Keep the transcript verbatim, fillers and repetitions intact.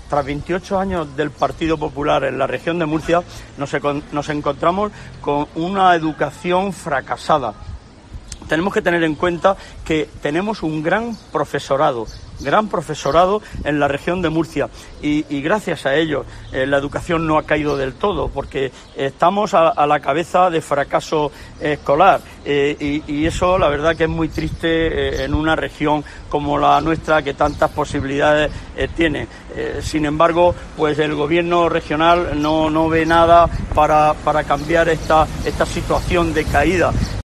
tras veintiocho años del Partido Popular en la región de Murcia, nos, nos encontramos con una educación fracasada. Tenemos que tener en cuenta que tenemos un gran profesorado, gran profesorado en la región de Murcia y, y gracias a ello eh, la educación no ha caído del todo porque estamos a, a la cabeza de fracaso escolar eh, y, y eso la verdad que es muy triste eh, en una región como la nuestra que tantas posibilidades eh, tiene. Eh, sin embargo, pues el gobierno regional no, no ve nada para, para cambiar esta, esta situación de caída.